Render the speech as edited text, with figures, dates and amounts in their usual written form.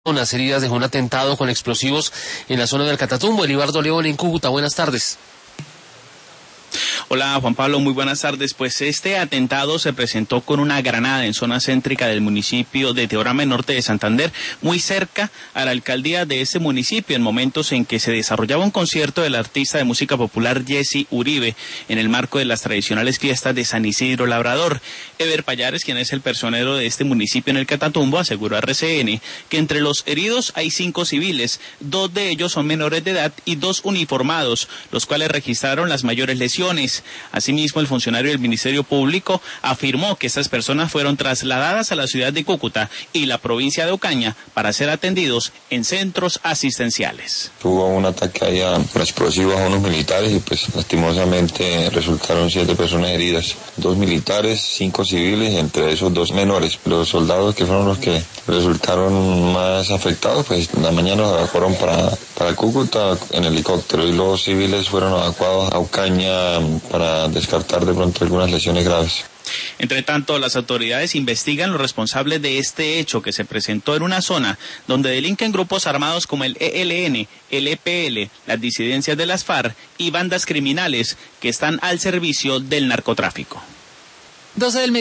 Las heridas de un atentado con explosivos en la zona del Catatumbo. Elibardo León en Cúcuta, buenas tardes. Hola Juan Pablo, muy buenas tardes. Pues este atentado se presentó con una granada en zona céntrica del municipio de Teorama, norte de Santander, muy cerca a la alcaldía de ese municipio, en momentos en que se desarrollaba un concierto del artista de música popular Jesse Uribe, en el marco de las tradicionales fiestas de San Isidro Labrador. Ever Payares, quien es el personero de este municipio en el Catatumbo, aseguró a RCN que entre los heridos hay 5 civiles, 2 de ellos son menores de edad y 2 uniformados, los cuales registraron las mayores lesiones. Asimismo, el funcionario del Ministerio Público afirmó que estas personas fueron trasladadas a la ciudad de Cúcuta y la provincia de Ocaña para ser atendidos en centros asistenciales. Hubo un ataque allá por explosivos a unos militares y pues lastimosamente resultaron 7 personas heridas, 2 militares, 5 civiles, entre esos 2 menores. Los soldados que fueron los que resultaron más afectados, pues en la mañana los evacuaron para Cúcuta en helicóptero y los civiles fueron evacuados a Ocaña para descartar de pronto algunas lesiones graves. Entre tanto, las autoridades investigan los responsables de este hecho que se presentó en una zona donde delinquen grupos armados como el ELN, el EPL, las disidencias de las FARC y bandas criminales que están al servicio del narcotráfico.